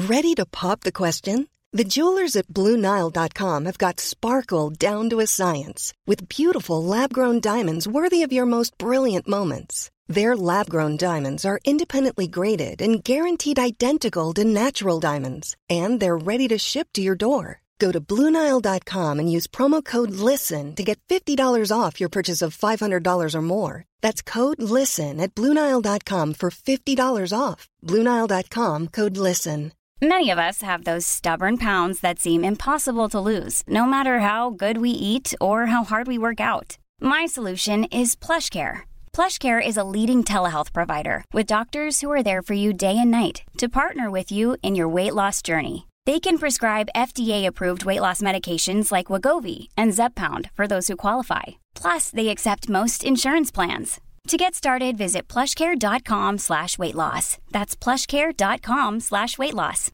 Ready to pop the question? The jewelers at BlueNile.com have got sparkle down to a science with beautiful lab-grown diamonds worthy of your most brilliant moments. Their lab-grown diamonds are independently graded and guaranteed identical to natural diamonds, and they're ready to ship to your door. Go to BlueNile.com and use promo code LISTEN to get $50 off your purchase of $500 or more. That's code LISTEN at BlueNile.com for $50 off. BlueNile.com, code LISTEN. Many of us have those stubborn pounds that seem impossible to lose, no matter how good we eat or how hard we work out. My solution is PlushCare. PlushCare is a leading telehealth provider with doctors who are there for you day and night to partner with you in your weight loss journey. They can prescribe FDA-approved weight loss medications like Wegovy and Zepbound for those who qualify. Plus, they accept most insurance plans. To get started, visit plushcare.com/weightloss. That's plushcare.com/weightloss.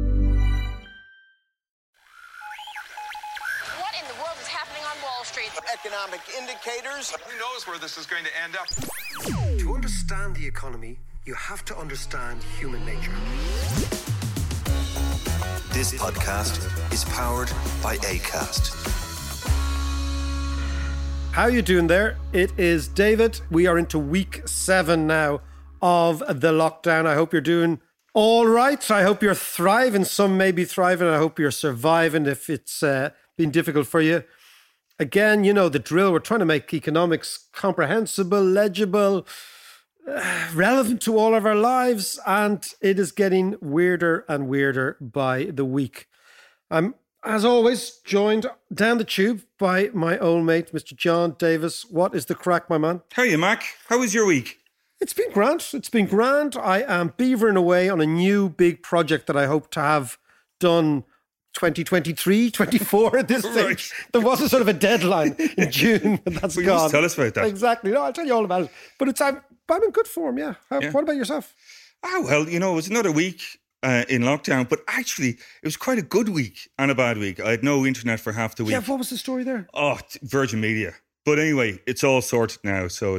What in the world is happening on Wall Street? Economic indicators. Who knows where this is going to end up? To understand the economy, you have to understand human nature. This podcast is powered by Acast. How you doing there? It is David. We are into week 7 now of the lockdown. I hope you're doing all right. I hope you're thriving. Some may be thriving. I hope you're surviving if it's been difficult for you. Again, you know the drill. We're trying to make economics comprehensible, legible, relevant to all of our lives, and it is getting weirder and weirder by the week. I'm, as always, joined down the tube by my old mate, Mr. John Davis. What is the crack, my man? How are you, Mac? How was your week? It's been grand. It's been grand. I am beavering away on a new big project that I hope to have done 2023, 24 at this stage. Right. There was a sort of a deadline in June, but that's Well, gone. you must tell us about that. Exactly. No, I'll tell you all about it. But I'm in good form, yeah. Yeah. What about yourself? Oh, well, you know, it was another week in lockdown, but actually it was quite a good week and a bad week. I had no internet for half the week. Yeah, what was the story there? Oh, Virgin Media. But anyway, it's all sorted now. So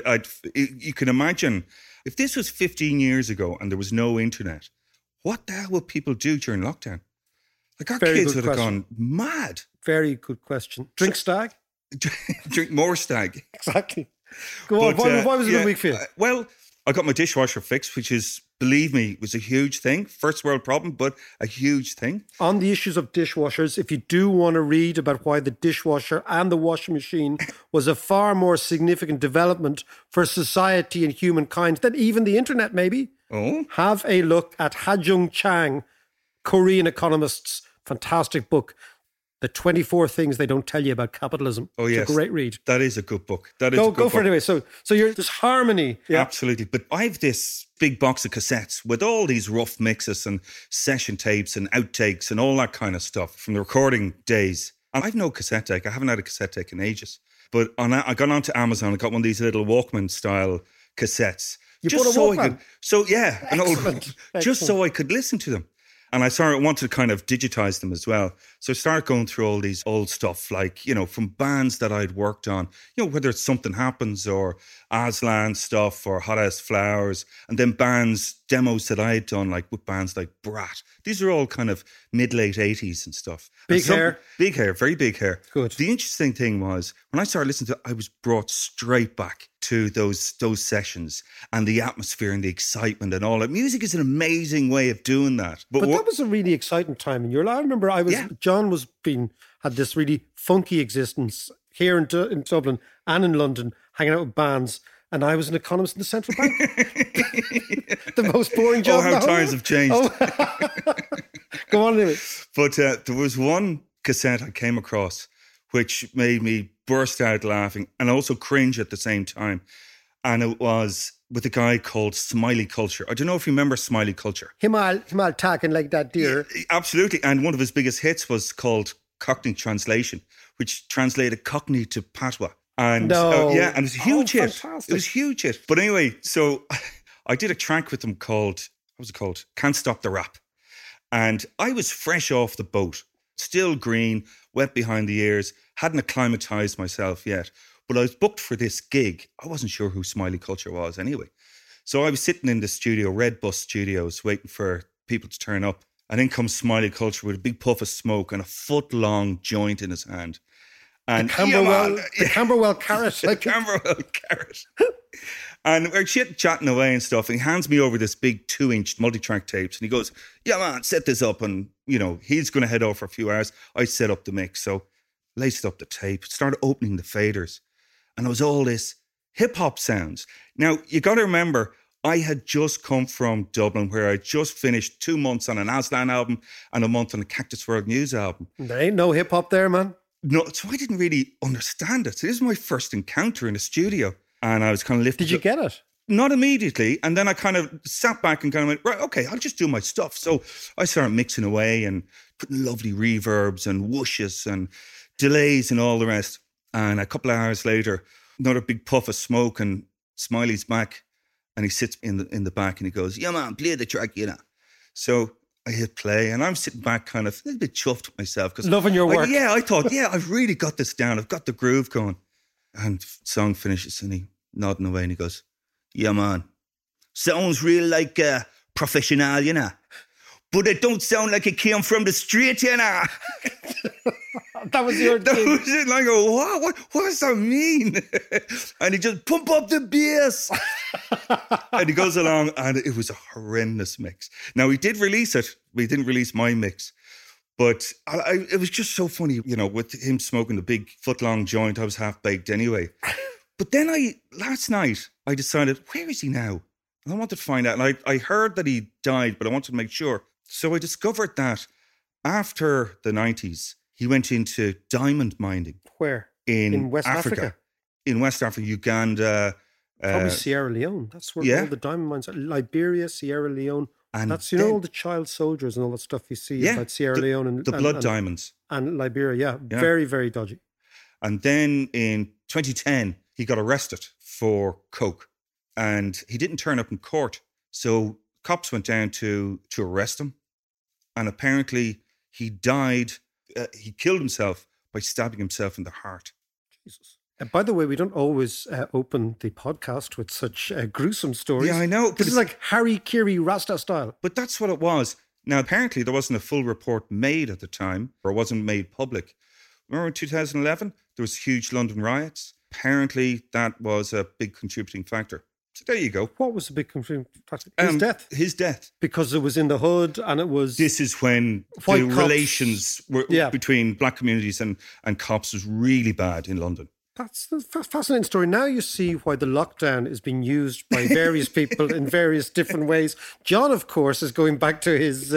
you can imagine if this was 15 years ago and there was no internet, what the hell would people do during lockdown? Like our Very kids good would have question. gone mad. Very good question. Drink stag? Drink more stag. Exactly. Go on. Why was it a good week for you? Well, I got my dishwasher fixed, which is, believe me, was a huge thing. First world problem, but a huge thing. On the issues of dishwashers, if you do want to read about why the dishwasher and the washing machine was a far more significant development for society and humankind than even the internet, maybe, have a look at Ha-Joon Chang, Korean economist's fantastic book, The 24 Things They Don't Tell You About Capitalism. Oh, yes. It's a great read. That is a good book. Go for it anyway. So there's harmony. Yeah. Absolutely. But I have this big box of cassettes with all these rough mixes and session tapes and outtakes and all that kind of stuff from the recording days. And I've no cassette tape. I haven't had a cassette tape in ages. But I got onto Amazon and got one of these little Walkman style cassettes. You bought a Walkman? Just so I could listen to them. And I wanted to kind of digitize them as well. So I started going through all these old stuff, like, you know, from bands that I'd worked on, you know, whether it's Something Happens or Aslan stuff or Hot As Flowers, and then demos that I had done, like with bands like Brat. These are all kind of mid-late 80s and stuff. Big hair? Big hair, very big hair. Good. The interesting thing was, when I started listening to it, I was brought straight back to those sessions and the atmosphere and the excitement and all that. Music is an amazing way of doing that. But that was a really exciting time in your life. I remember John had this really funky existence here in Dublin and in London, hanging out with bands, and I was an economist in the central bank. The most boring job. Oh, how times have changed. Go on anyway. But there was one cassette I came across which made me burst out laughing and also cringe at the same time. And it was with a guy called Smiley Culture. I don't know if you remember Smiley Culture. Himal talking like that, dear. Yeah, absolutely. And one of his biggest hits was called Cockney Translation, which translated Cockney to Patois. And and it was a huge hit. Fantastic. It was a huge hit. But anyway, so I did a track with them called, what was it called? Can't Stop the Rap. And I was fresh off the boat, still green, wet behind the ears, hadn't acclimatized myself yet. But I was booked for this gig. I wasn't sure who Smiley Culture was anyway. So I was sitting in the studio, Red Bus Studios, waiting for people to turn up. And in comes Smiley Culture with a big puff of smoke and a foot-long joint in his hand. And the Camberwell carrot. The Camberwell carrot. And we're chatting away and stuff. And he hands me over this big 2-inch multi-track tapes. And he goes, yeah, man, set this up. And, you know, he's going to head over for a few hours. I set up the mix. So laced up the tape, started opening the faders. And there was all this hip-hop sounds. Now, you got to remember, I had just come from Dublin, where I just finished 2 months on an Aslan album and a month on a Cactus World News album. There ain't no hip-hop there, man. No, so I didn't really understand it. So this is my first encounter in a studio. And I was kind of lifted. Did you get it? Not immediately. And then I kind of sat back and kind of went, right, okay, I'll just do my stuff. So I started mixing away and putting lovely reverbs and whooshes and delays and all the rest. And a couple of hours later, another big puff of smoke, and Smiley's back. And he sits in the back and he goes, yeah, man, play the track, you know. So I hit play and I'm sitting back kind of a little bit chuffed with myself. Loving your work. I thought, yeah, I've really got this down. I've got the groove going. And song finishes and he nodding away and he goes, yeah, man, sounds real like professional, you know. But it don't sound like it came from the street, you know. That was your That thing. was it. And I go, what does that mean? And he just pump up the bass. And he goes along and it was a horrendous mix. Now, we did release it. We didn't release my mix. But it was just so funny, you know, with him smoking the big foot-long joint. I was half-baked anyway. But then last night, I decided, where is he now? And I wanted to find out. And I heard that he died, but I wanted to make sure. So I discovered that after the 90s, he went into diamond mining. Where? In West Africa? In West Africa, Uganda. Probably Sierra Leone. That's where all the diamond mines are. Liberia, Sierra Leone. And that's, you know, all the child soldiers and all that stuff you see about Sierra Leone and the blood diamonds. And Liberia, yeah. Very, very dodgy. And then in 2010, he got arrested for coke. And he didn't turn up in court. So cops went down to arrest him. And apparently he died, he killed himself by stabbing himself in the heart. Jesus. By the way, we don't always open the podcast with such gruesome stories. Yeah, I know. This is like Harry Kiri Rasta style. But that's what it was. Now, apparently there wasn't a full report made at the time, or wasn't made public. Remember in 2011, there was huge London riots? Apparently that was a big contributing factor. So there you go. What was the big contributing factor? His death. His death. Because it was in the hood and it was... This is when the relations were between black communities and cops was really bad in London. That's a fascinating story. Now you see why the lockdown is being used by various people in various different ways. John, of course, is going back to his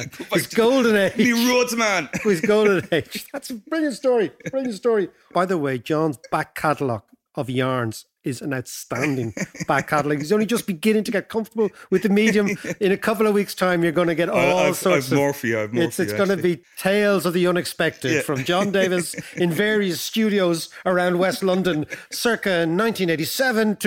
golden age. The Rhodes man. His golden age. That's a brilliant story. Brilliant story. By the way, John's back catalogue of yarns is an outstanding back catalogue. He's only just beginning to get comfortable with the medium. In a couple of weeks' time, you're going to get all sorts of... more for you. It's going to be tales of the unexpected from John Davis in various studios around West London, circa 1987 to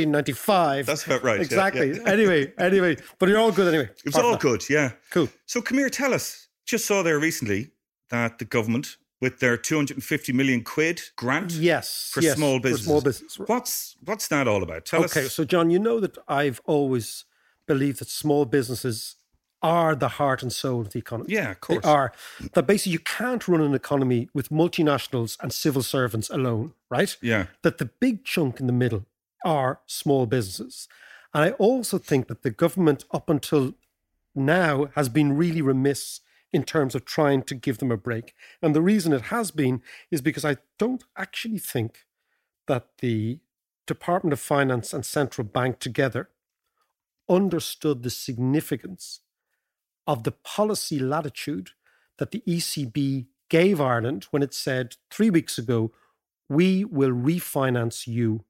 1995. That's about right. Exactly. Yeah. Anyway. But you're all good anyway. It was all good, yeah. Cool. So come here, tell us. Just saw there recently that the government... with their 250 million quid grant for small businesses. For small business. What's that all about? Tell us. Okay, so John, you know that I've always believed that small businesses are the heart and soul of the economy. Yeah, of course. They are. That basically you can't run an economy with multinationals and civil servants alone, right? Yeah. That the big chunk in the middle are small businesses. And I also think that the government up until now has been really remiss in terms of trying to give them a break. And the reason it has been is because I don't actually think that the Department of Finance and Central Bank together understood the significance of the policy latitude that the ECB gave Ireland when it said 3 weeks ago, we will refinance you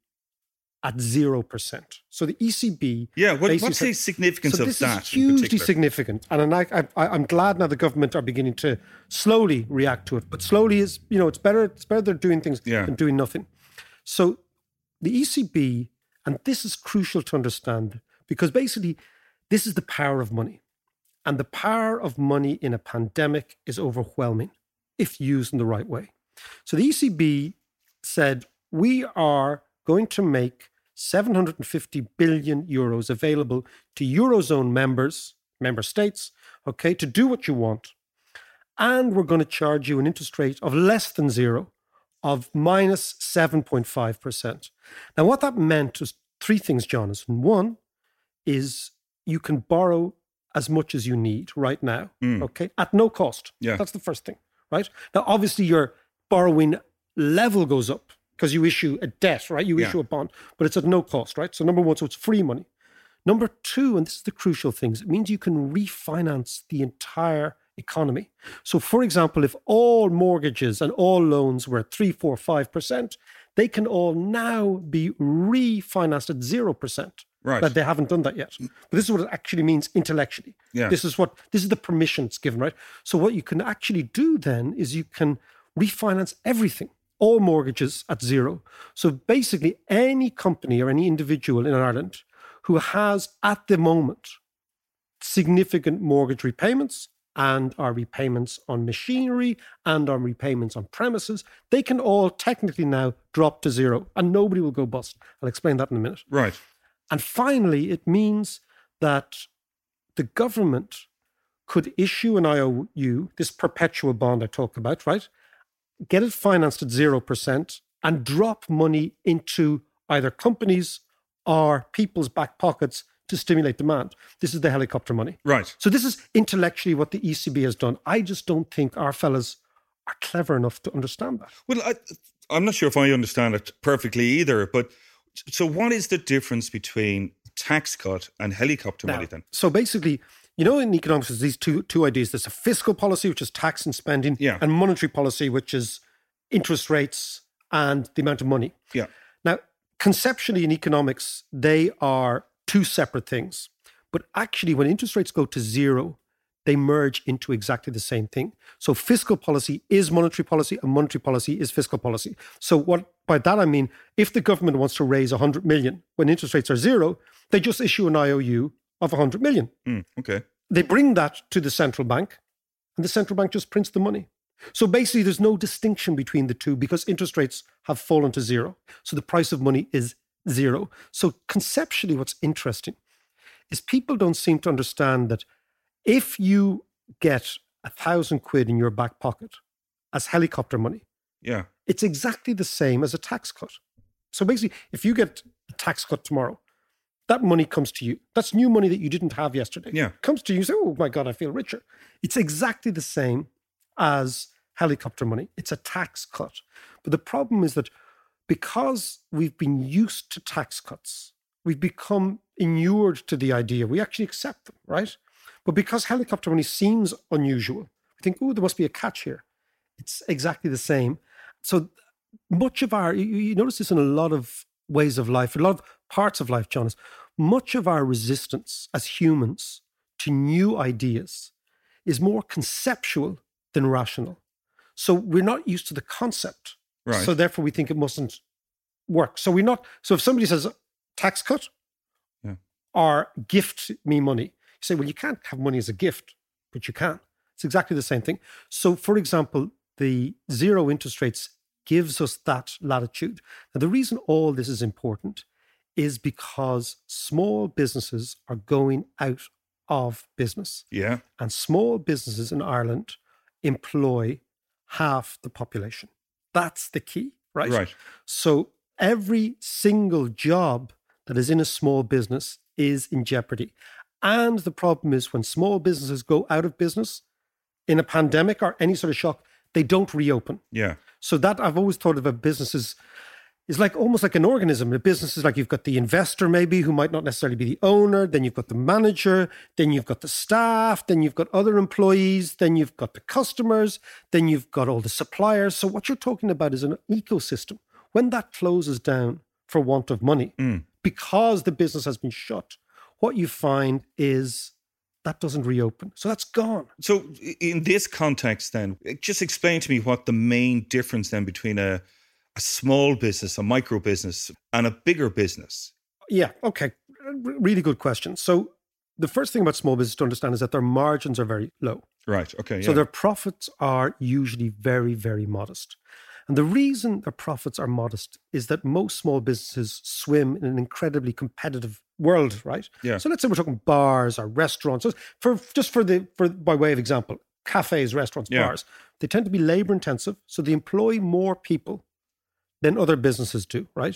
at 0%. So the ECB... Yeah, what's the significance of that? So this is hugely significant. And I'm glad now the government are beginning to slowly react to it. But slowly is, you know, it's better they're doing things than doing nothing. So the ECB, and this is crucial to understand, because basically this is the power of money. And the power of money in a pandemic is overwhelming if used in the right way. So the ECB said, we are going to make 750 billion euros available to Eurozone member states okay, to do what you want. And we're going to charge you an interest rate of less than zero, of minus 7.5%. Now, what that meant was three things, Jonathan. One is you can borrow as much as you need right now, okay, at no cost. Yeah. That's the first thing, right? Now, obviously, your borrowing level goes up because you issue a debt, right? You issue a bond, but it's at no cost, right? So number one, so it's free money. Number two, and this is the crucial thing, it means you can refinance the entire economy. So, for example, if all mortgages and all loans were at 3, 4, 5%, they can all now be refinanced at 0%. Right. But they haven't done that yet. But this is what it actually means intellectually. Yeah. This is the permission it's given, right? So what you can actually do then is you can refinance everything, all mortgages at zero. So basically any company or any individual in Ireland who has at the moment significant mortgage repayments and our repayments on machinery and our repayments on premises, they can all technically now drop to zero and nobody will go bust. I'll explain that in a minute. Right. And finally, it means that the government could issue an IOU, this perpetual bond I talk about, right? Get it financed at 0% and drop money into either companies or people's back pockets to stimulate demand. This is the helicopter money. Right. So this is intellectually what the ECB has done. I just don't think our fellas are clever enough to understand that. Well, I'm not sure if I understand it perfectly either, but so what is the difference between tax cut and helicopter money then? So basically, you know, in economics, there's these two ideas. There's a fiscal policy, which is tax and spending, and monetary policy, which is interest rates and the amount of money. Yeah. Now, conceptually in economics, they are two separate things. But actually, when interest rates go to zero, they merge into exactly the same thing. So fiscal policy is monetary policy and monetary policy is fiscal policy. So what by that I mean, if the government wants to raise 100 million when interest rates are zero, they just issue an IOU of 100 million. Okay. They bring that to the central bank and the central bank just prints the money. So basically there's no distinction between the two because interest rates have fallen to zero. So the price of money is zero. So conceptually what's interesting is people don't seem to understand that if you get 1,000 quid in your back pocket as helicopter money, it's exactly the same as a tax cut. So basically, if you get a tax cut tomorrow, that money comes to you. That's new money that you didn't have yesterday. Yeah. It comes to you, you say, oh my God, I feel richer. It's exactly the same as helicopter money. It's a tax cut. But the problem is that because we've been used to tax cuts, we've become inured to the idea. We actually accept them, right? But because helicopter money seems unusual, we think, oh, there must be a catch here. It's exactly the same. So much of our, you notice this in a lot of ways of life, a lot of parts of life, Jonas, much of our resistance as humans to new ideas is more conceptual than rational. So we're not used to the concept. Right. So therefore we think it mustn't work. So if somebody says tax cut or gift me money, you say, well, you can't have money as a gift, but you can. It's exactly the same thing. So for example, the zero interest rates gives us that latitude. Now, the reason all this is important is because small businesses are going out of business. Yeah. And small businesses in Ireland employ half the population. That's the key, right? Right. So every single job that is in a small business is in jeopardy. And the problem is when small businesses go out of business in a pandemic or any sort of shock, they don't reopen. Yeah. So that I've always thought of a business is like almost like an organism. A business is like you've got the investor maybe who might not necessarily be the owner. Then you've got the manager. Then you've got the staff. Then you've got other employees. Then you've got the customers. Then you've got all the suppliers. So what you're talking about is an ecosystem. When that closes down for want of money, because the business has been shut, what you find is that doesn't reopen. So that's gone. So in this context then, just explain to me what the main difference then between a small business, a micro business, and a bigger business. Yeah, okay. Really good question. So the first thing about small business to understand is that their margins are very low. Right, okay. So their profits are usually very, very modest. And the reason their profits are modest is that most small businesses swim in an incredibly competitive world, right? Yeah. So let's say we're talking bars or restaurants. So by way of example, cafes, restaurants, bars, they tend to be labor intensive. So they employ more people than other businesses do, right?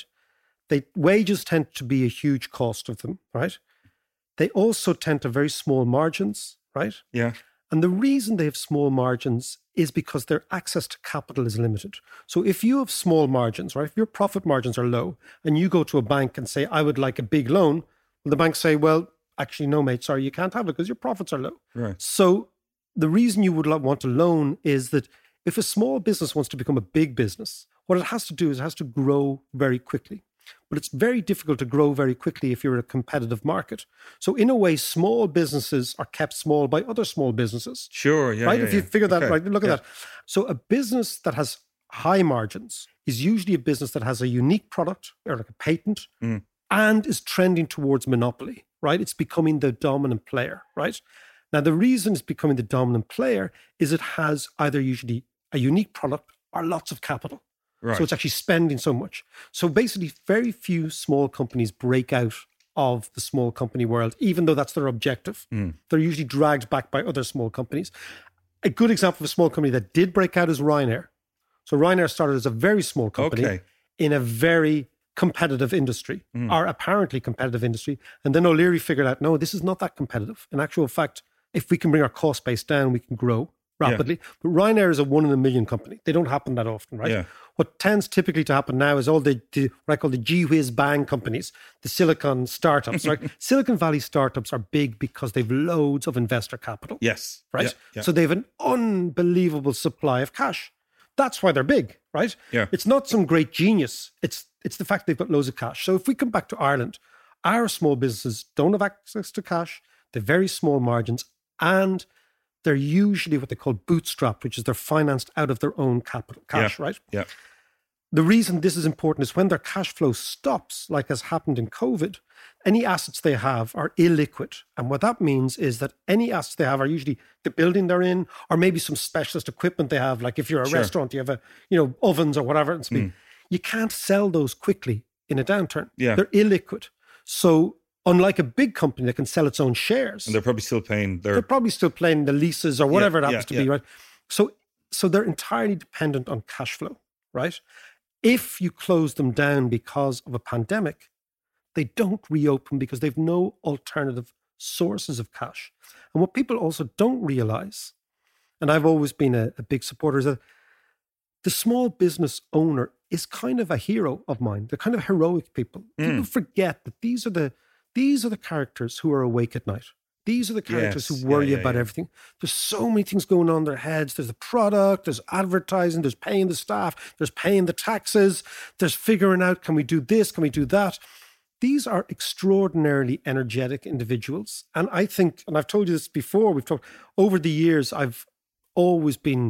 Wages tend to be a huge cost of them, right? They also tend to have very small margins, right? Yeah. And the reason they have small margins is because their access to capital is limited. So if you have small margins, right, if your profit margins are low and you go to a bank and say, I would like a big loan, well, the bank say, well, actually, no, mate, sorry, you can't have it because your profits are low. Right. So the reason you would want a loan is that if a small business wants to become a big business, what it has to do is it has to grow very quickly. But it's very difficult to grow very quickly if you're in a competitive market. So in a way, small businesses are kept small by other small businesses. Sure, yeah. Right? Yeah, if you figure that, okay. right, look at that. So a business that has high margins is usually a business that has a unique product or like a patent and is trending towards monopoly, right? It's becoming the dominant player, right? Now, the reason it's becoming the dominant player is it has either usually a unique product or lots of capital. Right. So it's actually spending so much. So basically, very few small companies break out of the small company world, even though that's their objective. They're usually dragged back by other small companies. A good example of a small company that did break out is Ryanair. So Ryanair started as a very small company in a very competitive industry, or apparently competitive industry. And then O'Leary figured out, no, this is not that competitive. In actual fact, if we can bring our cost base down, we can grow rapidly. Yeah. But Ryanair is a 1 in a million company. They don't happen that often, right? Yeah. What tends typically to happen now is all the what I call the gee-whiz bang companies, the Silicon startups, right? Silicon Valley startups are big because they've loads of investor capital. Yes. Right? Yeah, yeah. So they have an unbelievable supply of cash. That's why they're big, right? Yeah. It's not some great genius. It's the fact they've got loads of cash. So if we come back to Ireland, our small businesses don't have access to cash. They're very small margins, and they're usually what they call bootstrapped, which is they're financed out of their own cash, right? Yeah. The reason this is important is when their cash flow stops, like has happened in COVID, any assets they have are illiquid. And what that means is that any assets they have are usually the building they're in, or maybe some specialist equipment they have. Like if you're a restaurant, you have ovens or whatever it's been. You can't sell those quickly in a downturn. Yeah. They're illiquid. So unlike a big company that can sell its own shares. And they're probably still paying They're probably still paying the leases or whatever it happens to be, right? So they're entirely dependent on cash flow, right? If you close them down because of a pandemic, they don't reopen because they've no alternative sources of cash. And what people also don't realize, and I've always been a big supporter, is that the small business owner is kind of a hero of mine. They're kind of heroic people. People forget that these are the characters who are awake at night. These are the characters who worry about everything. There's so many things going on in their heads. There's the product, there's advertising, there's paying the staff, there's paying the taxes, there's figuring out, can we do this, can we do that? These are extraordinarily energetic individuals. And I think, and I've told you this before, we've talked, over the years, I've always been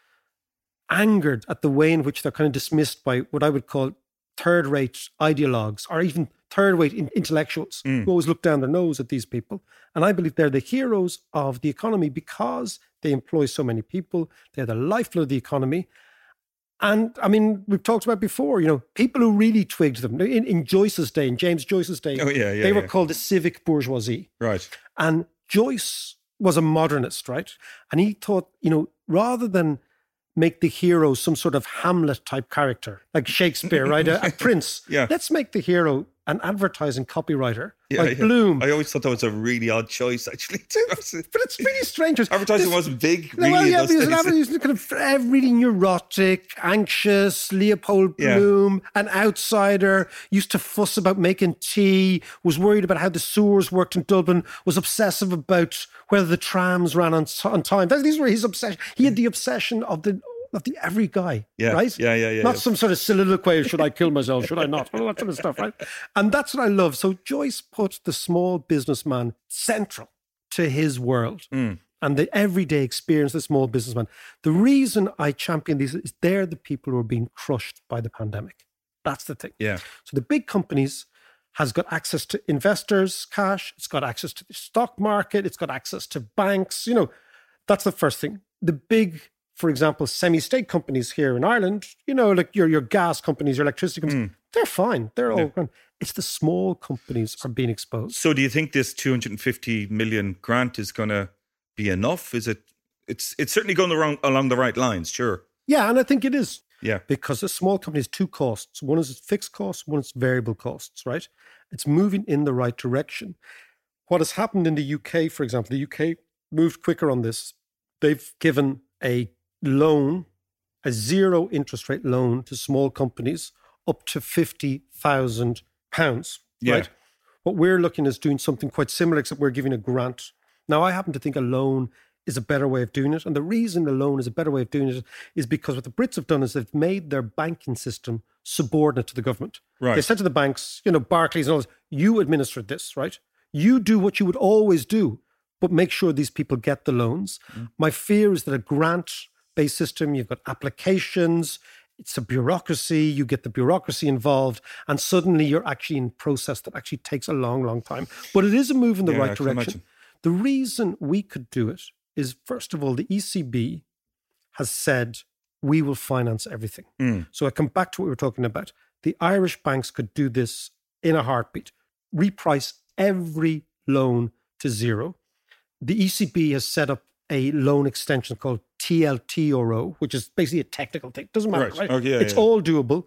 angered at the way in which they're kind of dismissed by what I would call third-rate ideologues or even third-rate intellectuals who always look down their nose at these people. And I believe they're the heroes of the economy because they employ so many people. They're the lifeblood of the economy. And I mean, we've talked about before, people who really twigged them. In Joyce's day, in James Joyce's day, they were called the civic bourgeoisie. Right. And Joyce was a modernist, right? And he thought, rather than make the hero some sort of Hamlet type character, like Shakespeare, right? A prince. Yeah. Let's make the hero an advertising copywriter, like Bloom. I always thought that was a really odd choice, actually. But it's really strange. Advertising wasn't big, really. Well, yeah, because advertising kind of really neurotic, anxious, Leopold Bloom, an outsider, used to fuss about making tea, was worried about how the sewers worked in Dublin, was obsessive about whether the trams ran on time. These were his obsession. He had the obsession of the every guy, right? Yeah. Not some sort of soliloquy, should I kill myself, should I not? All that sort of stuff, right? And that's what I love. So Joyce put the small businessman central to his world and the everyday experience of the small businessman. The reason I champion these is they're the people who are being crushed by the pandemic. That's the thing. Yeah. So the big companies has got access to investors' cash. It's got access to the stock market. It's got access to banks. That's the first thing. The big, for example, semi-state companies here in Ireland, like your gas companies, your electricity companies, they're fine. They're all fine. It's the small companies are being exposed. So do you think this 250 million grant is going to be enough? Is it? It's certainly going along the right lines, sure. Yeah, and I think it is. Yeah. Because a small company has two costs. One is fixed costs, one is variable costs, right? It's moving in the right direction. What has happened in the UK, for example, the UK moved quicker on this. They've given a loan, a zero interest rate loan to small companies up to £50,000, right? What we're looking is doing something quite similar, except we're giving a grant. Now, I happen to think a loan is a better way of doing it. And the reason a loan is a better way of doing it is because what the Brits have done is they've made their banking system subordinate to the government. Right. They said to the banks, Barclays and all this, you administer this, right? You do what you would always do, but make sure these people get the loans. My fear is that a grant-based system, you've got applications, it's a bureaucracy, you get the bureaucracy involved, and suddenly you're actually in a process that actually takes a long, long time. But it is a move in the right direction. The reason we could do it is, first of all, the ECB has said we will finance everything. So I come back to what we were talking about. The Irish banks could do this in a heartbeat, reprice every loan to zero. The ECB has set up a loan extension called TLTRO, which is basically a technical thing. Doesn't matter, right? Oh, yeah, it's all doable.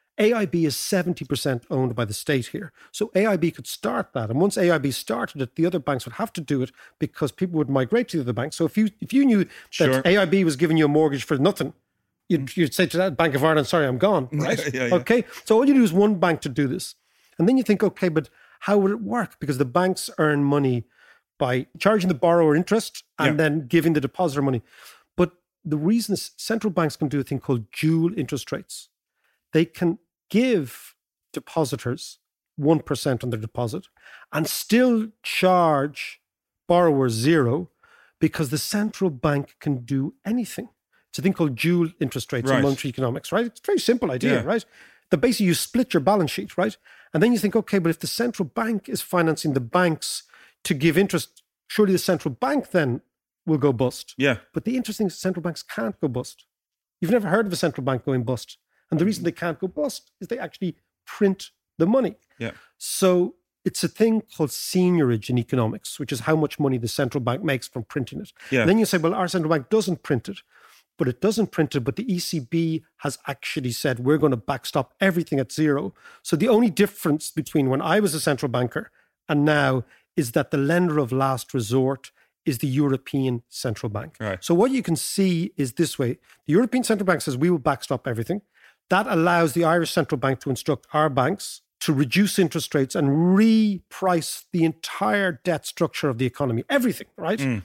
AIB is 70% owned by the state here. So AIB could start that. And once AIB started it, the other banks would have to do it because people would migrate to the other banks. So if you knew that AIB was giving you a mortgage for nothing, you'd say to that Bank of Ireland, sorry, I'm gone, right? Okay. So all you do is one bank to do this. And then you think, okay, but how would it work? Because the banks earn money by charging the borrower interest and then giving the depositor money. But the reason is central banks can do a thing called dual interest rates. They can give depositors 1% on their deposit and still charge borrowers zero because the central bank can do anything. It's a thing called dual interest rates in monetary economics, right? It's a very simple idea, right? That basically you split your balance sheet, right? And then you think, okay, but if the central bank is financing the banks to give interest, surely the central bank then will go bust. Yeah. But the interesting is central banks can't go bust. You've never heard of a central bank going bust. And the reason they can't go bust is they actually print the money. Yeah. So it's a thing called seigniorage in economics, which is how much money the central bank makes from printing it. Yeah. And then you say, well, our central bank doesn't print it. But it doesn't print it, but the ECB has actually said we're going to backstop everything at zero. So the only difference between when I was a central banker and now is that the lender of last resort is the European Central Bank. Right. So what you can see is this way. The European Central Bank says we will backstop everything. That allows the Irish Central Bank to instruct our banks to reduce interest rates and reprice the entire debt structure of the economy. Everything, right?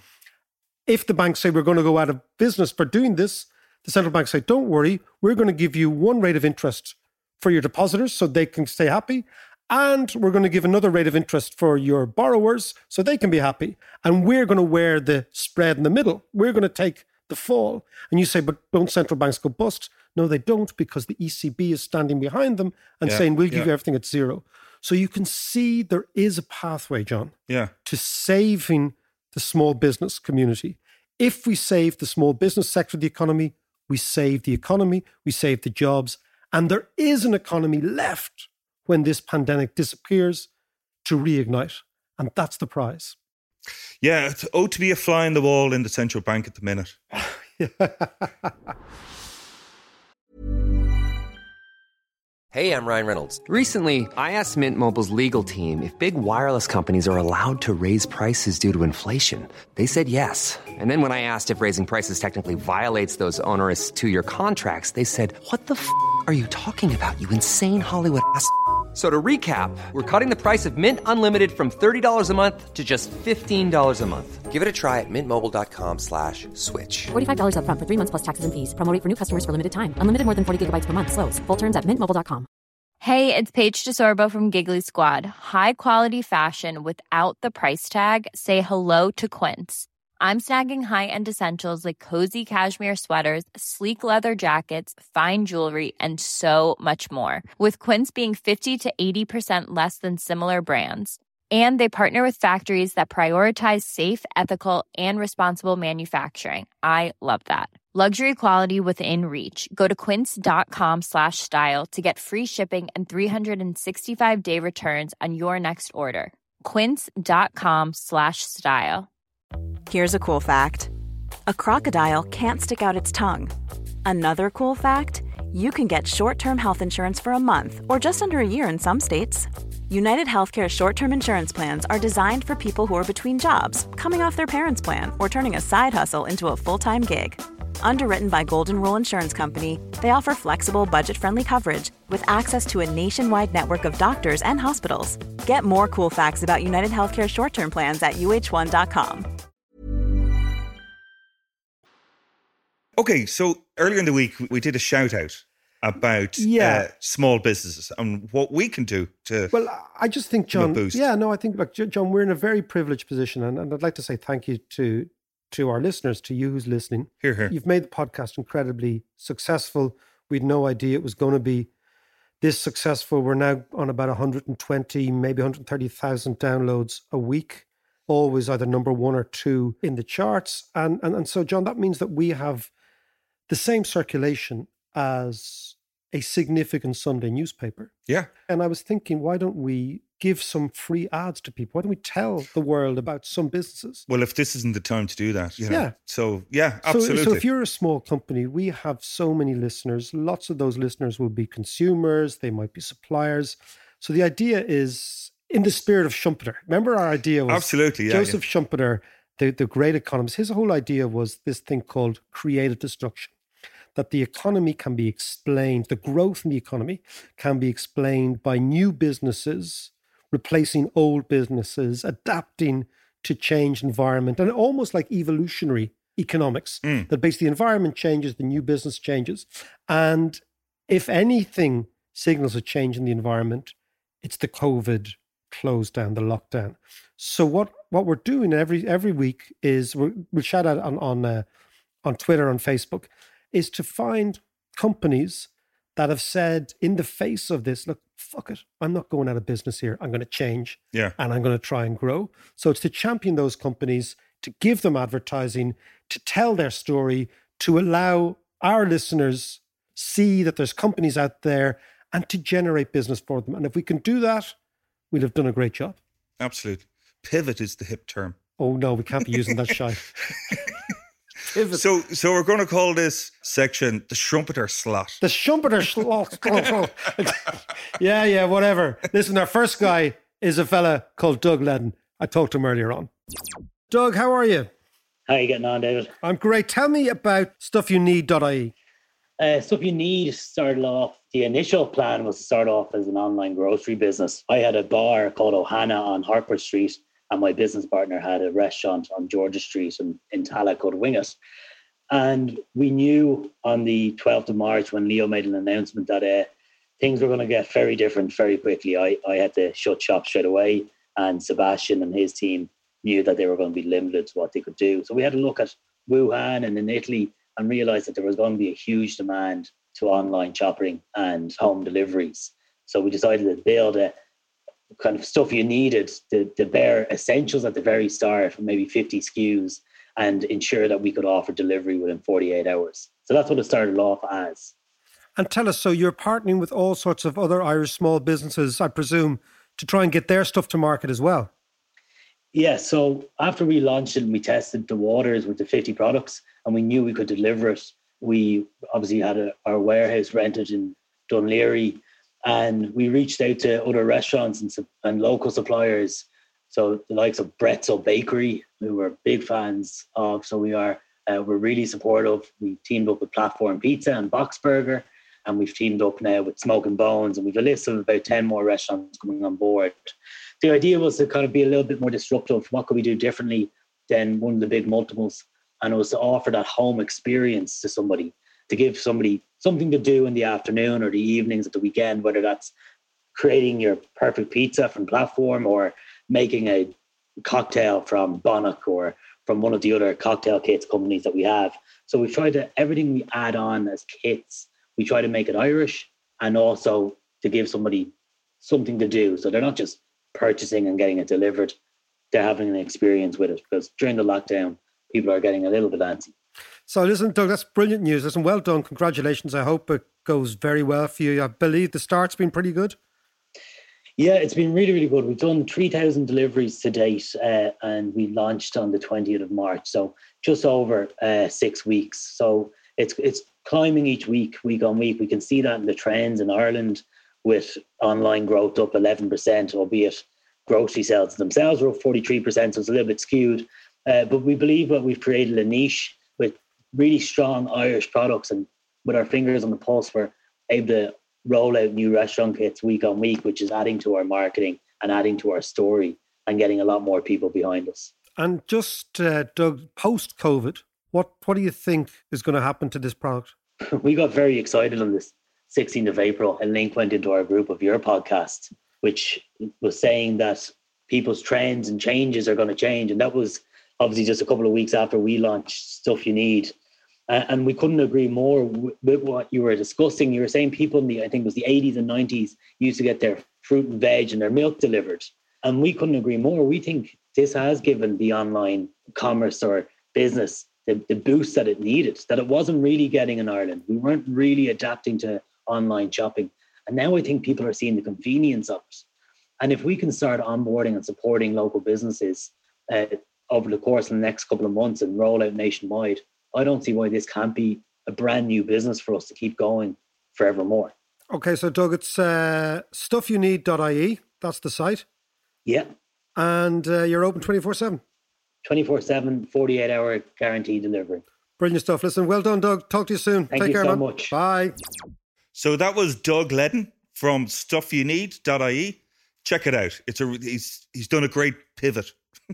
If the banks say we're going to go out of business for doing this, the central bank say, don't worry, we're going to give you one rate of interest for your depositors so they can stay happy. And we're going to give another rate of interest for your borrowers so they can be happy. And we're going to wear the spread in the middle. We're going to take the fall. And you say, but don't central banks go bust? No, they don't, because the ECB is standing behind them and saying, we'll give you everything at zero. So you can see there is a pathway, John, to saving the small business community. If we save the small business sector of the economy, we save the economy, we save the jobs, and there is an economy left when this pandemic disappears to reignite. And that's the prize. Yeah, it's to be a fly on the wall in the central bank at the minute. Hey, I'm Ryan Reynolds. Recently, I asked Mint Mobile's legal team if big wireless companies are allowed to raise prices due to inflation. They said yes. And then when I asked if raising prices technically violates those onerous 2-year contracts, they said, what the f*** are you talking about, you insane Hollywood ass f- So to recap, we're cutting the price of Mint Unlimited from $30 a month to just $15 a month. Give it a try at mintmobile.com/switch. $45 up front for 3 months plus taxes and fees. Promo rate for new customers for limited time. Unlimited more than 40 gigabytes per month. Slows full terms at mintmobile.com. Hey, it's Paige DeSorbo from Giggly Squad. High quality fashion without the price tag. Say hello to Quince. I'm snagging high-end essentials like cozy cashmere sweaters, sleek leather jackets, fine jewelry, and so much more. With Quince being 50 to 80% less than similar brands. And they partner with factories that prioritize safe, ethical, and responsible manufacturing. I love that. Luxury quality within reach. Go to quince.com/style to get free shipping and 365-day returns on your next order. Quince.com/style. Here's a cool fact. A crocodile can't stick out its tongue. Another cool fact, you can get short-term health insurance for a month or just under a year in some states. United Healthcare short-term insurance plans are designed for people who are between jobs, coming off their parents' plan, or turning a side hustle into a full-time gig. Underwritten by Golden Rule Insurance Company, they offer flexible, budget-friendly coverage with access to a nationwide network of doctors and hospitals. Get more cool facts about United Healthcare short-term plans at uh1.com. Okay, so earlier in the week, we did a shout out about small businesses and what we can do to. Well, I just think, John. Boost. Yeah, no, I think, look, John, we're in a very privileged position, and I'd like to say thank you to our listeners, to you who's listening. Hear, hear. You've made the podcast incredibly successful. We'd no idea it was going to be this successful. We're now on about 120, maybe 130,000 downloads a week. Always either number one or two in the charts, and so, John, that means that we have the same circulation as a significant Sunday newspaper. Yeah. And I was thinking, why don't we give some free ads to people? Why don't we tell the world about some businesses? Well, if this isn't the time to do that, you know. Yeah. So, yeah, absolutely. So if you're a small company, we have so many listeners. Lots of those listeners will be consumers. They might be suppliers. So the idea is in the spirit of Schumpeter. Remember our idea was... Absolutely, yeah. Joseph Schumpeter, the great economist, his whole idea was this thing called creative destruction. That the economy can be explained, the growth in the economy can be explained by new businesses replacing old businesses, adapting to changed environment, and almost like evolutionary economics, that basically the environment changes, the new business changes. And if anything signals a change in the environment, it's the COVID close down, the lockdown. So what we're doing every week is we'll shout out on Twitter, on Facebook, is to find companies that have said in the face of this, look, fuck it, I'm not going out of business here. I'm going to change and I'm going to try and grow. So it's to champion those companies, to give them advertising, to tell their story, to allow our listeners see that there's companies out there and to generate business for them. And if we can do that, we'll have done a great job. Absolutely. Pivot is the hip term. Oh no, we can't be using that shy. So we're going to call this section the Schumpeter slot. The Schumpeter slot. Yeah, whatever. Listen, our first guy is a fella called Doug Ledden. I talked to him earlier on. Doug, how are you? How are you getting on, David? I'm great. Tell me about StuffYouNeed.ie. Stuff You Need started off, the initial plan was to start off as an online grocery business. I had a bar called Ohana on Harper Street, and my business partner had a restaurant on Georgia Street in Tallaght called Winget. And we knew on the 12th of March when Leo made an announcement that things were going to get very different very quickly. I had to shut shop straight away, and Sebastian and his team knew that they were going to be limited to what they could do. So we had to look at Wuhan and in Italy and realised that there was going to be a huge demand to online shopping and home deliveries. So we decided to build a kind of stuff you needed, the bare essentials at the very start, maybe 50 SKUs, and ensure that we could offer delivery within 48 hours. So that's what it started off as. And tell us, so you're partnering with all sorts of other Irish small businesses, I presume, to try and get their stuff to market as well? Yeah, so after we launched it and we tested the waters with the 50 products and we knew we could deliver it, we obviously had our warehouse rented in Dunleary, and we reached out to other restaurants and local suppliers. So the likes of Bretzel Bakery, who we're big fans of. So we're really supportive. We teamed up with Platform Pizza and Box Burger, and we've teamed up now with Smoking Bones, and we've a list of about 10 more restaurants coming on board. The idea was to kind of be a little bit more disruptive. What could we do differently than one of the big multiples? And it was to offer that home experience to somebody, to give somebody something to do in the afternoon or the evenings at the weekend, whether that's creating your perfect pizza from Platform or making a cocktail from Bonnock or from one of the other cocktail kits companies that we have. So we've tried to, everything we add on as kits, we try to make it Irish and also to give somebody something to do. So they're not just purchasing and getting it delivered, they're having an experience with it, because during the lockdown, people are getting a little bit antsy. So listen, Doug, that's brilliant news. Listen, well done. Congratulations. I hope it goes very well for you. I believe the start's been pretty good. Yeah, it's been really, really good. We've done 3,000 deliveries to date, and we launched on the 20th of March. So just over 6 weeks. So it's climbing each week on week. We can see that in the trends in Ireland with online growth up 11%, albeit grocery sales themselves were up 43%, so it's a little bit skewed. But we believe that we've created a niche with really strong Irish products, and with our fingers on the pulse, we're able to roll out new restaurant kits week on week, which is adding to our marketing and adding to our story and getting a lot more people behind us. And just, Doug, post-COVID, what do you think is going to happen to this product? We got very excited on this 16th of April. A link went into our group of your podcast, which was saying that people's trends and changes are going to change. And that was obviously just a couple of weeks after we launched Stuff You Need. And we couldn't agree more with what you were discussing. You were saying people in I think it was the 80s and 90s used to get their fruit and veg and their milk delivered. And we couldn't agree more. We think this has given the online commerce or business the boost that it needed, that it wasn't really getting in Ireland. We weren't really adapting to online shopping. And now I think people are seeing the convenience of it. And if we can start onboarding and supporting local businesses over the course of the next couple of months and roll out nationwide, I don't see why this can't be a brand new business for us to keep going forevermore. Okay, so Doug, it's stuffyouneed.ie. That's the site. Yeah. And you're open 24/7. 24/7, 48-hour guaranteed delivery. Brilliant stuff. Listen, well done, Doug. Talk to you soon. Thank you care, so man. much. Bye. So that was Doug Ledden from stuffyouneed.ie. Check it out. He's done a great pivot.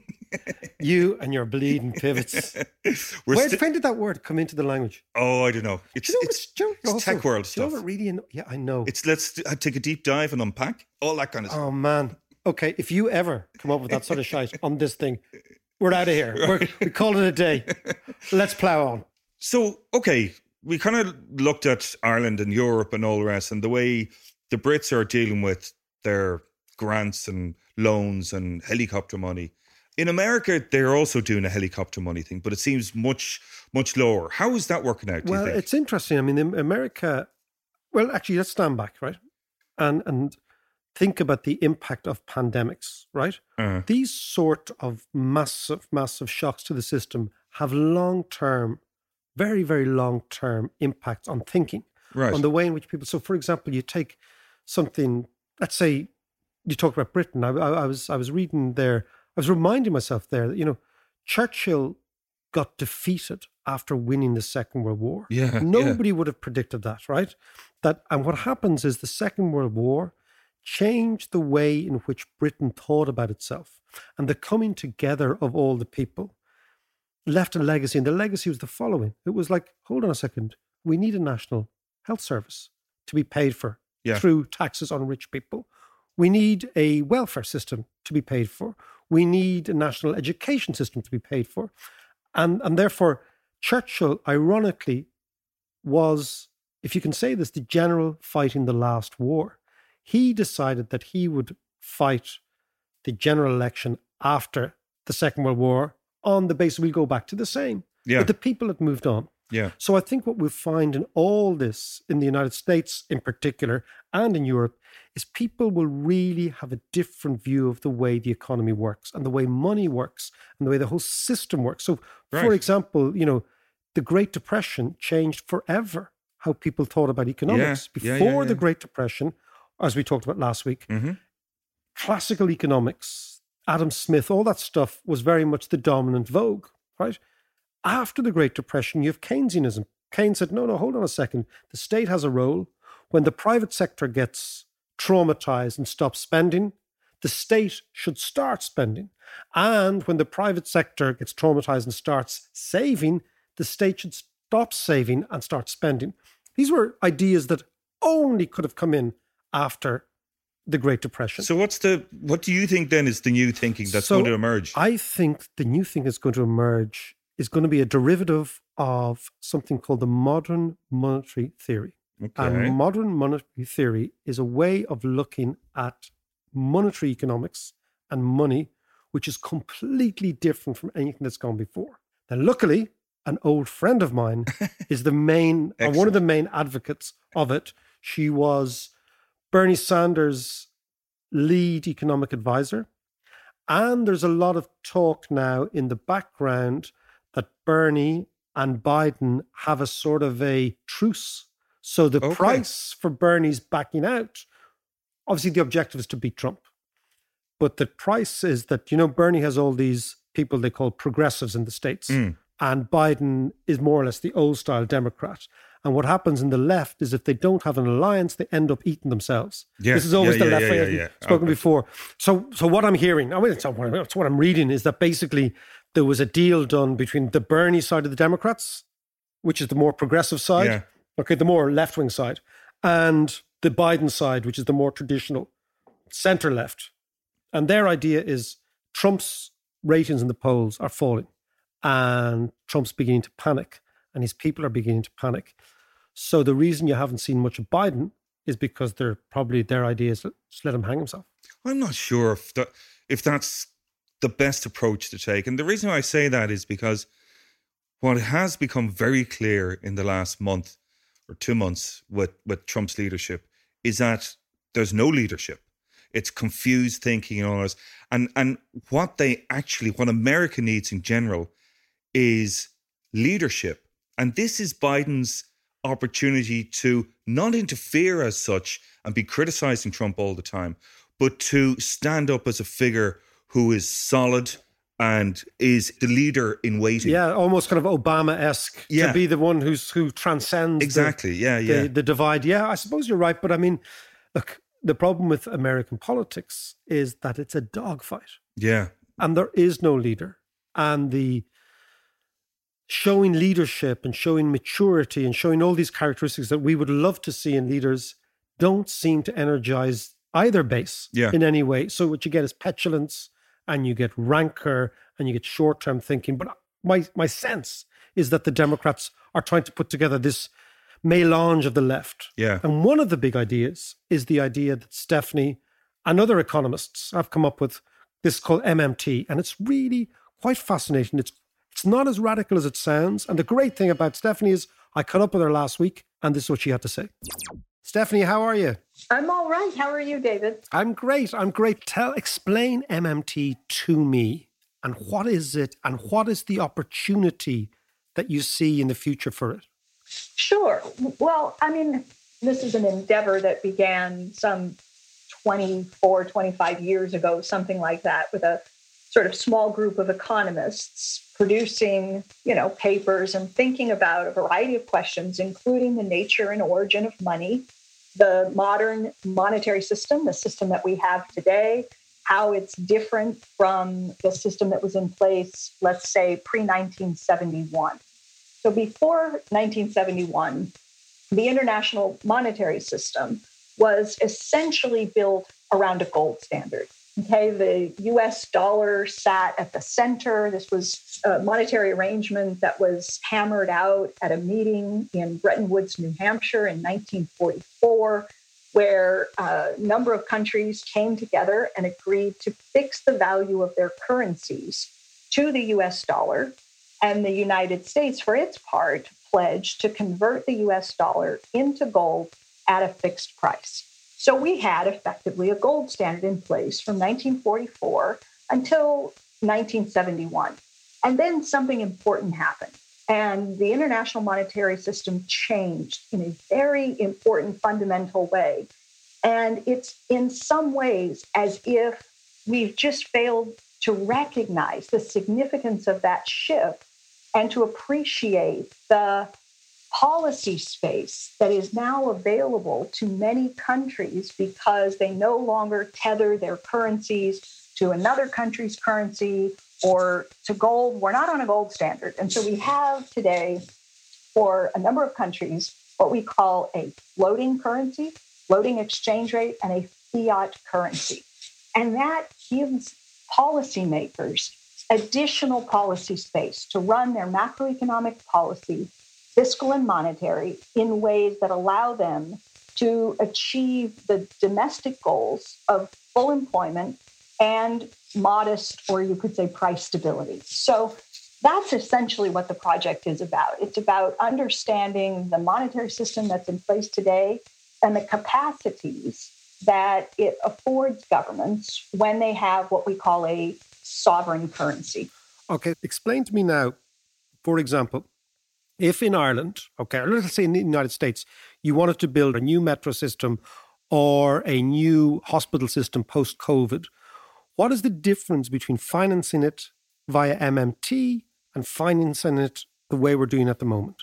You and your bleeding pivots. When did that word come into the language? Oh, I don't know. It's tech world stuff. Yeah, I know. Let's take a deep dive and unpack all that kind of stuff. Oh man. Okay, if you ever come up with that sort of shite on this thing, we're out of here. We call it a day. Let's plow on. So, okay, we kind of looked at Ireland and Europe and all the rest, and the way the Brits are dealing with their grants and loans and helicopter money. In America, they're also doing a helicopter money thing, but it seems much, much lower. How is that working out, do you think? It's interesting. I mean, in America, well, actually, let's stand back, right? And think about the impact of pandemics, right? These sort of massive, massive shocks to the system have long-term, very, very long-term impacts on thinking, right? On the way in which people... So, for example, you take something, let's say, you talk about Britain. I was reading there... I was reminding myself there that, Churchill got defeated after winning the Second World War. Yeah, Nobody would have predicted that, right? And what happens is the Second World War changed the way in which Britain thought about itself. And the coming together of all the people left a legacy. And the legacy was the following. It was like, hold on a second, we need a national health service to be paid for through taxes on rich people. We need a welfare system to be paid for. We need a national education system to be paid for. And therefore, Churchill, ironically, was, if you can say this, the general fighting the last war. He decided that he would fight the general election after the Second World War on the basis we'll go back to the same. Yeah. But the people had moved on. Yeah. So I think what we'll find in all this, in the United States in particular, and in Europe, is people will really have a different view of the way the economy works and the way money works and the way the whole system works. So, for example, the Great Depression changed forever how people thought about economics. Before the Great Depression, as we talked about last week, classical economics, Adam Smith, all that stuff was very much the dominant vogue, right? After the Great Depression, you have Keynesianism. Keynes said, no, hold on a second. The state has a role. When the private sector gets traumatized and stops spending, the state should start spending. And when the private sector gets traumatized and starts saving, the state should stop saving and start spending. These were ideas that only could have come in after the Great Depression. So what do you think then is the new thinking that's going to emerge? I think the new thing that's going to emerge is going to be a derivative of something called the modern monetary theory. Okay. And modern monetary theory is a way of looking at monetary economics and money, which is completely different from anything that's gone before. Now, luckily, an old friend of mine, is the main, one of the main advocates of it. She was Bernie Sanders' lead economic advisor. And there's a lot of talk now in the background that Bernie and Biden have a sort of a truce. So the price for Bernie's backing out, obviously the objective is to beat Trump. But the price is that, Bernie has all these people they call progressives in the States. And Biden is more or less the old style Democrat. And what happens in the left is if they don't have an alliance, they end up eating themselves. Yeah, this is always the left way. I've spoken before. So what I'm hearing, it's what I'm reading, is that basically there was a deal done between the Bernie side of the Democrats, which is the more progressive side, the more left-wing side, and the Biden side, which is the more traditional center-left. And their idea is Trump's ratings in the polls are falling and Trump's beginning to panic and his people are beginning to panic. So the reason you haven't seen much of Biden is because their idea is just let him hang himself. I'm not sure if that's the best approach to take. And the reason why I say that is because what has become very clear in the last month or 2 months with Trump's leadership is that there's no leadership. It's confused thinking and all this. And what America needs in general is leadership. And this is Biden's opportunity to not interfere as such and be criticizing Trump all the time, but to stand up as a figure who is solid and is the leader in waiting. Yeah, almost kind of Obama-esque to be the one who transcends the divide. Yeah, I suppose you're right. But I mean, look, the problem with American politics is that it's a dogfight. Yeah. And there is no leader. And the showing leadership and showing maturity and showing all these characteristics that we would love to see in leaders don't seem to energize either base in any way. So what you get is petulance and you get rancor and you get short-term thinking. But my sense is that the Democrats are trying to put together this melange of the left. Yeah. And one of the big ideas is the idea that Stephanie and other economists have come up with, this called MMT. And it's really quite fascinating. It's not as radical as it sounds. And the great thing about Stephanie is I caught up with her last week and this is what she had to say. Stephanie, how are you? I'm all right. How are you, David? I'm great. Explain MMT to me. And what is it? And what is the opportunity that you see in the future for it? Sure. Well, I mean, this is an endeavor that began some 24, 25 years ago, something like that, with a sort of small group of economists producing, papers and thinking about a variety of questions, including the nature and origin of money, the modern monetary system, the system that we have today, how it's different from the system that was in place, let's say, pre-1971. So before 1971, the international monetary system was essentially built around a gold standard. Okay, the US dollar sat at the center. This was a monetary arrangement that was hammered out at a meeting in Bretton Woods, New Hampshire in 1944, where a number of countries came together and agreed to fix the value of their currencies to the US dollar. And the United States, for its part, pledged to convert the US dollar into gold at a fixed price. So we had effectively a gold standard in place from 1944 until 1971. And then something important happened. And the international monetary system changed in a very important fundamental way. And it's in some ways as if we've just failed to recognize the significance of that shift and to appreciate the policy space that is now available to many countries because they no longer tether their currencies to another country's currency or to gold. We're not on a gold standard. And so we have today, for a number of countries, what we call a floating currency, floating exchange rate, and a fiat currency. And that gives policymakers additional policy space to run their macroeconomic policy, fiscal and monetary, in ways that allow them to achieve the domestic goals of full employment and modest, or you could say, price stability. So That's essentially what the project is about. It's about understanding the monetary system that's in place today and the capacities that it affords governments when they have what we call a sovereign currency. Okay, explain to me now, for example, if in Ireland, okay, or let's say in the United States, you wanted to build a new metro system or a new hospital system post-COVID, what is the difference between financing it via MMT and financing it the way we're doing at the moment?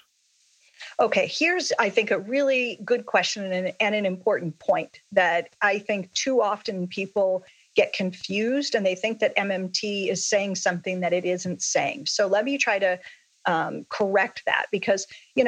Okay, here's, I think, a really good question and an important point that I think too often people get confused and they think that MMT is saying something that it isn't saying. So let me try to correct that because,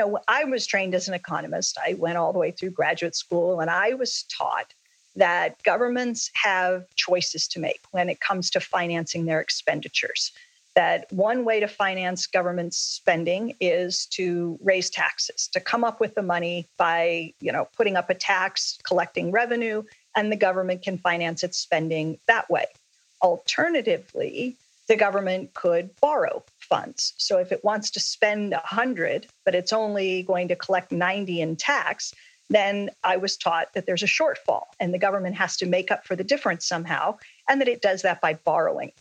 I was trained as an economist. I went all the way through graduate school and I was taught that governments have choices to make when it comes to financing their expenditures. That one way to finance government spending is to raise taxes, to come up with the money by, putting up a tax, collecting revenue, and the government can finance its spending that way. Alternatively, the government could borrow funds. So if it wants to spend 100, but it's only going to collect 90 in tax, then I was taught that there's a shortfall and the government has to make up for the difference somehow, and that it does that by borrowing.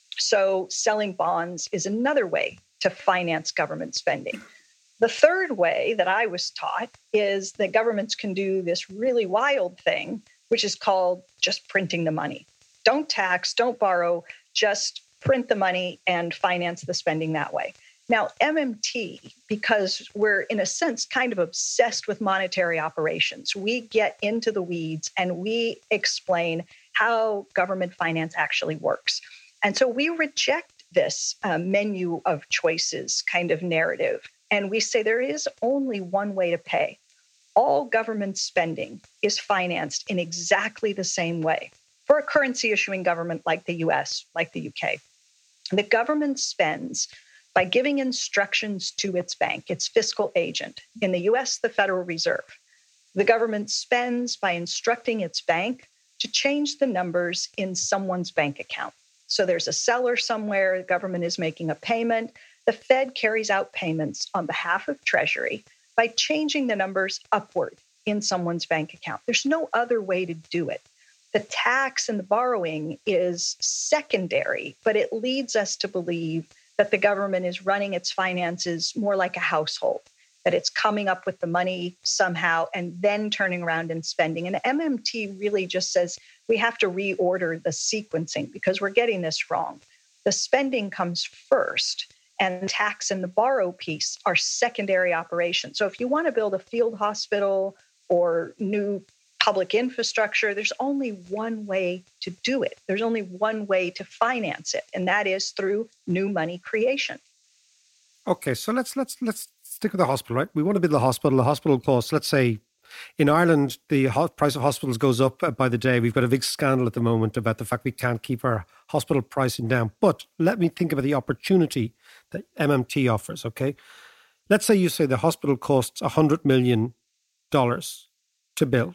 So selling bonds is another way to finance government spending. The third way that I was taught is that governments can do this really wild thing, which is called just printing the money. Don't tax, don't borrow, just print the money and finance the spending that way. Now, MMT, because we're in a sense kind of obsessed with monetary operations, we get into the weeds and we explain how government finance actually works. And so we reject this menu of choices kind of narrative. And we say there is only one way to pay. All government spending is financed in exactly the same way. For a currency issuing government like the US, like the UK, the government spends by giving instructions to its bank, its fiscal agent. In the US, the Federal Reserve. The government spends by instructing its bank to change the numbers in someone's bank account. So there's a seller somewhere, the government is making a payment. The Fed carries out payments on behalf of Treasury by changing the numbers upward in someone's bank account. There's no other way to do it. The tax and the borrowing is secondary, but it leads us to believe that the government is running its finances more like a household, that it's coming up with the money somehow and then turning around and spending. And MMT really just says we have to reorder the sequencing because we're getting this wrong. The spending comes first and the tax and the borrow piece are secondary operations. So if you want to build a field hospital or new public infrastructure, there's only one way to do it. There's only one way to finance it, and that is through new money creation. Okay, so let's stick with the hospital, right? We want to build a hospital. The hospital costs, let's say, in Ireland, the price of hospitals goes up by the day. We've got a big scandal at the moment about the fact we can't keep our hospital pricing down. But let me think about the opportunity that MMT offers, okay? Let's say you say the hospital costs $100 million to build.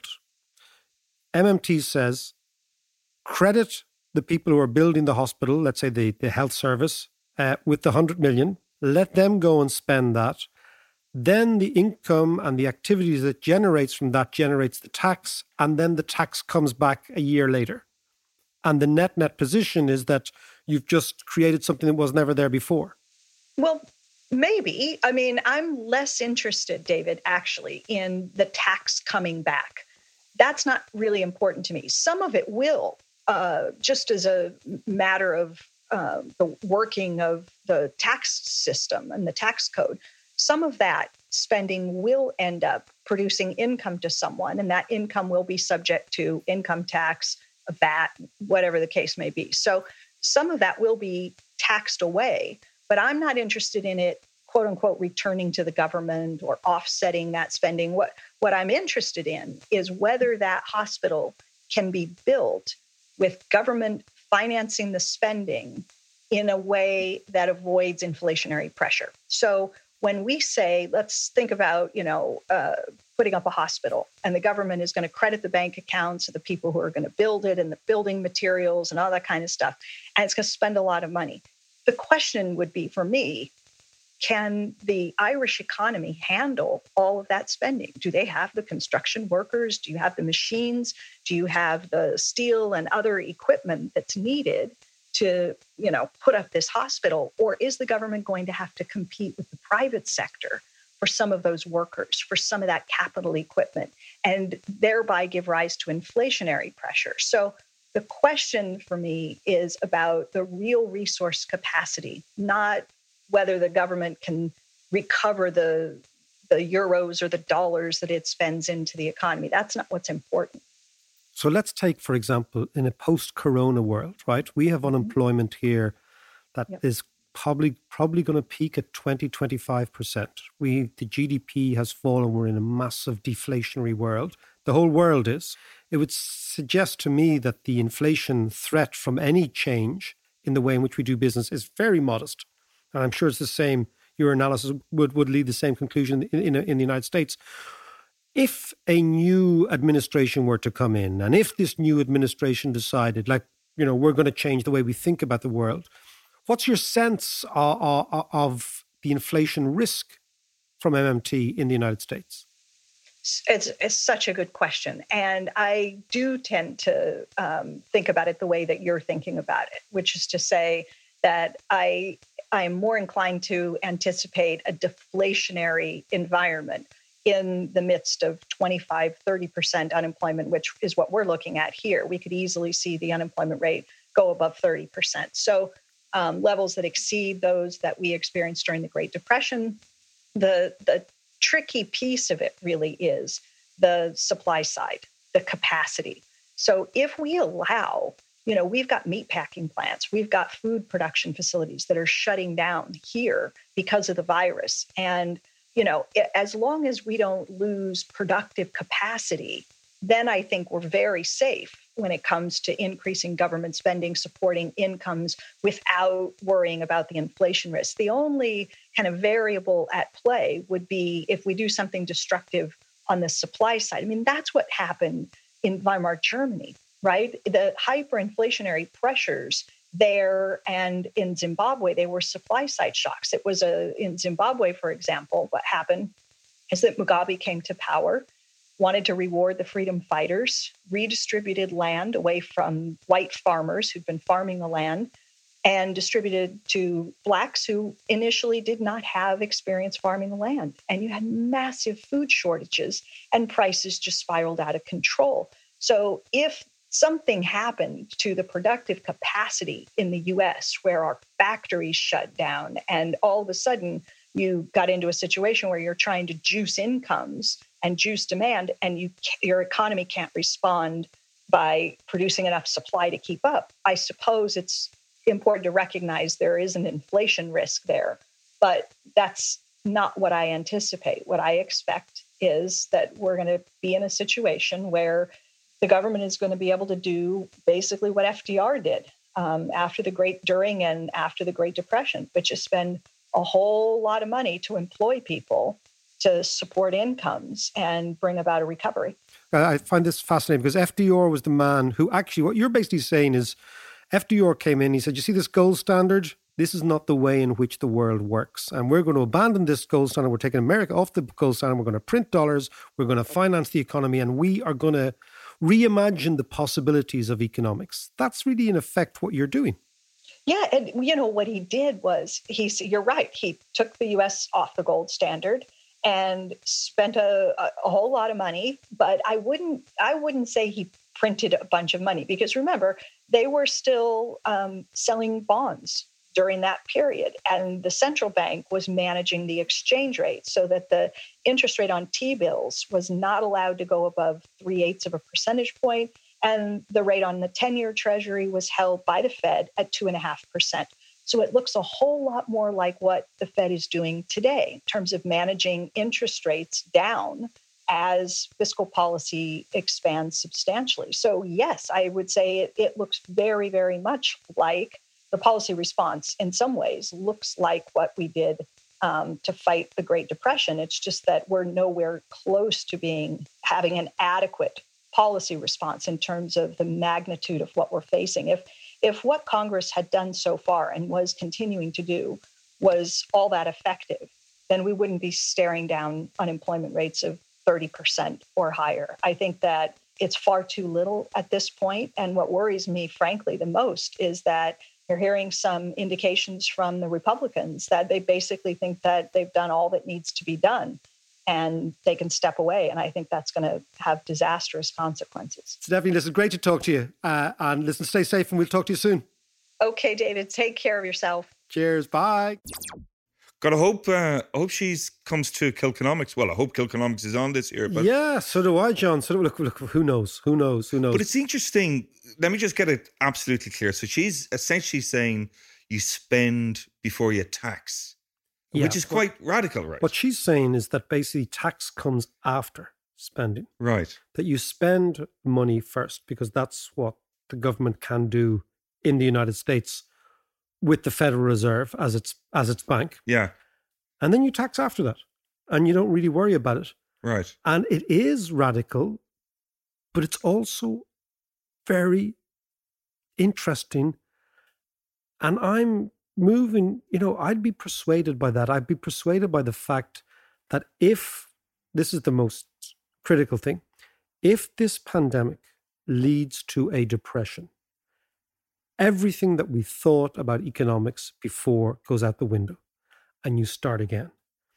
MMT says, credit the people who are building the hospital, let's say the health service, with the 100 million, let them go and spend that. Then the income and the activities that generates from that generates the tax, and then the tax comes back a year later. And the net position is that you've just created something that was never there before. Well, maybe. I mean, I'm less interested, David, actually, in the tax coming back. That's not really important to me. Some of it will, just as a matter of the working of the tax system and the tax code. Some of that spending will end up producing income to someone, and that income will be subject to income tax, VAT, whatever the case may be. So some of that will be taxed away, but I'm not interested in it, quote unquote, returning to the government or offsetting that spending. What I'm interested in is whether that hospital can be built with government financing the spending in a way that avoids inflationary pressure. So when we say, let's think about, putting up a hospital, and the government is going to credit the bank accounts of the people who are going to build it and the building materials and all that kind of stuff, and it's going to spend a lot of money. the question would be for me, can the Irish economy handle all of that spending? Do they have the construction workers? Do you have the machines? Do you have the steel and other equipment that's needed to, put up this hospital? Or is the government going to have to compete with the private sector for some of those workers, for some of that capital equipment, and thereby give rise to inflationary pressure? So the question for me is about the real resource capacity, not whether the government can recover the euros or the dollars that it spends into the economy. That's not what's important. So let's take, for example, in a post-corona world, right? We have unemployment here that is probably going to peak at 20-25%. The GDP has fallen. We're in a massive deflationary world. The whole world is. It would suggest to me that the inflation threat from any change in the way in which we do business is very modest. And I'm sure it's the same. Your analysis would lead the same conclusion in the United States. If a new administration were to come in, and if this new administration decided, we're going to change the way we think about the world, what's your sense of the inflation risk from MMT in the United States? It's such a good question. And I do tend to think about it the way that you're thinking about it, which is to say that I am more inclined to anticipate a deflationary environment in the midst of 25-30% unemployment, which is what we're looking at here. We could easily see the unemployment rate go above 30%. So levels that exceed those that we experienced during the Great Depression. The tricky piece of it really is the supply side, the capacity. So if we allow, we've got meatpacking plants, we've got food production facilities that are shutting down here because of the virus. And, as long as we don't lose productive capacity, then I think we're very safe when it comes to increasing government spending, supporting incomes without worrying about the inflation risk. The only kind of variable at play would be if we do something destructive on the supply side. I mean, that's what happened in Weimar Germany, right? The hyperinflationary pressures there and in Zimbabwe, they were supply side shocks. It was in Zimbabwe, for example, what happened is that Mugabe came to power, wanted to reward the freedom fighters, redistributed land away from white farmers who'd been farming the land, and distributed to Blacks who initially did not have experience farming the land. And you had massive food shortages and prices just spiraled out of control. So if something happened to the productive capacity in the US where our factories shut down and all of a sudden you got into a situation where you're trying to juice incomes and juice demand, and your economy can't respond by producing enough supply to keep up. I suppose it's important to recognize there is an inflation risk there, but that's not what I anticipate. What I expect is that we're going to be in a situation where the government is going to be able to do basically what FDR did during and after the Great Depression, which is spend a whole lot of money to employ people to support incomes and bring about a recovery. I find this fascinating because FDR was the man who actually, what you're basically saying is FDR came in, he said, you see this gold standard? This is not the way in which the world works. And we're going to abandon this gold standard. We're taking America off the gold standard. We're going to print dollars. We're going to finance the economy. And we are going to reimagine the possibilities of economics. That's really, in effect, what you're doing. Yeah. And, what he did was, you're right. He took the U.S. off the gold standard and spent a whole lot of money. But I wouldn't say he printed a bunch of money because, remember, they were still selling bonds during that period. And the central bank was managing the exchange rate so that the interest rate on T-bills was not allowed to go above 0.3 of a percentage point. And the rate on the 10-year Treasury was held by the Fed at 2.5%. So it looks a whole lot more like what the Fed is doing today in terms of managing interest rates down as fiscal policy expands substantially. So yes, I would say it looks very, very much like the policy response in some ways looks like what we did to fight the Great Depression. It's just that we're nowhere close to having an adequate policy response in terms of the magnitude of what we're facing. if what Congress had done so far and was continuing to do was all that effective, then we wouldn't be staring down unemployment rates of 30% or higher. I think that it's far too little at this point. And what worries me, frankly, the most is that you're hearing some indications from the Republicans that they basically think that they've done all that needs to be done and they can step away. And I think that's going to have disastrous consequences. Stephanie, listen, great to talk to you. And listen, stay safe and we'll talk to you soon. Okay, David, take care of yourself. Cheers. Bye. Gotta hope she comes to Kilconomics. Well, I hope Kilconomics is on this year. But yeah, so do I, John. So look, who knows? But it's interesting. Let me just get it absolutely clear. So she's essentially saying you spend before you tax, which is quite radical, right? What she's saying is that basically tax comes after spending. Right. That you spend money first because that's what the government can do in the United States with the Federal Reserve as its bank. Yeah. And then you tax after that. And you don't really worry about it. Right. And it is radical, but it's also very interesting. And I'm moving, I'd be persuaded by that. I'd be persuaded by the fact that if, this is the most critical thing, if this pandemic leads to a depression, everything that we thought about economics before goes out the window and you start again.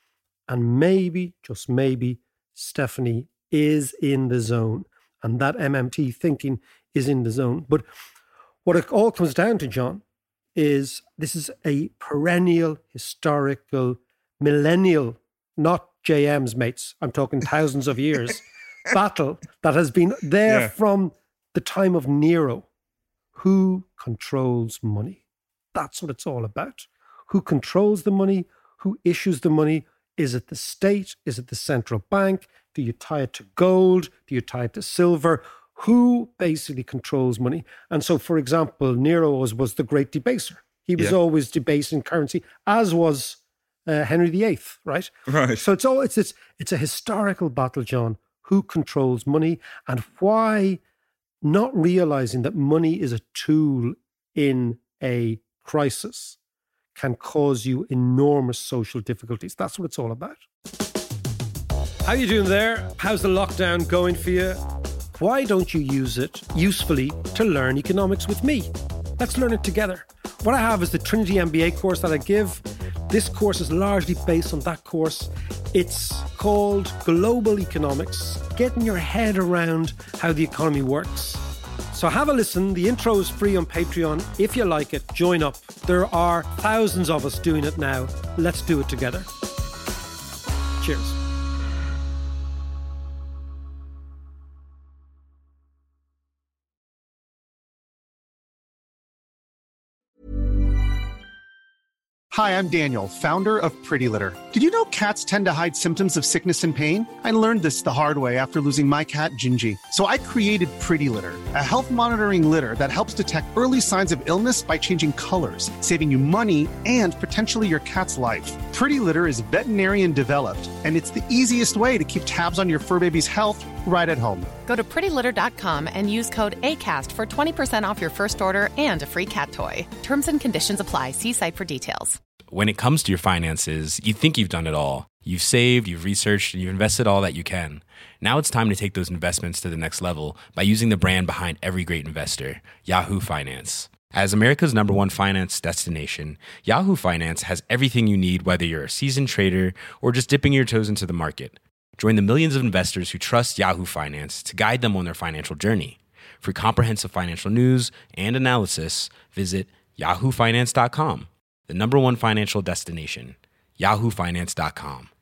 And maybe, just maybe, Stephanie is in the zone and that MMT thinking is in the zone. But what it all comes down to, John, is this is a perennial, historical, millennial, not JM's mates, I'm talking thousands of years, battle that has been there from the time of Nero. Who controls money? That's what it's all about. Who controls the money? Who issues the money? Is it the state? Is it the central bank? Do you tie it to gold? Do you tie it to silver? Who basically controls money? And so, for example, Nero was the great debaser. He was always debasing currency, as was Henry VIII, right? Right. So it's a historical battle, John. Who controls money and why? Not realizing that money is a tool in a crisis can cause you enormous social difficulties. That's what it's all about. How you doing there? How's the lockdown going for you? Why don't you use it usefully to learn economics with me? Let's learn it together. What I have is the Trinity MBA course that I give. This course is largely based on that course. It's called Global Economics, getting your head around how the economy works. So have a listen. The intro is free on Patreon. If you like it, join up. There are thousands of us doing it now. Let's do it together. Cheers. Hi, I'm Daniel, founder of Pretty Litter. Did you know cats tend to hide symptoms of sickness and pain? I learned this the hard way after losing my cat, Gingy. So I created Pretty Litter, a health monitoring litter that helps detect early signs of illness by changing colors, saving you money and potentially your cat's life. Pretty Litter is veterinarian developed, and it's the easiest way to keep tabs on your fur baby's health right at home. Go to prettylitter.com and use code ACAST for 20% off your first order and a free cat toy. Terms and conditions apply. See site for details. When it comes to your finances, you think you've done it all. You've saved, you've researched, and you've invested all that you can. Now it's time to take those investments to the next level by using the brand behind every great investor, Yahoo Finance. As America's #1 finance destination, Yahoo Finance has everything you need, whether you're a seasoned trader or just dipping your toes into the market. Join the millions of investors who trust Yahoo Finance to guide them on their financial journey. For comprehensive financial news and analysis, visit yahoofinance.com. The #1 financial destination, yahoofinance.com.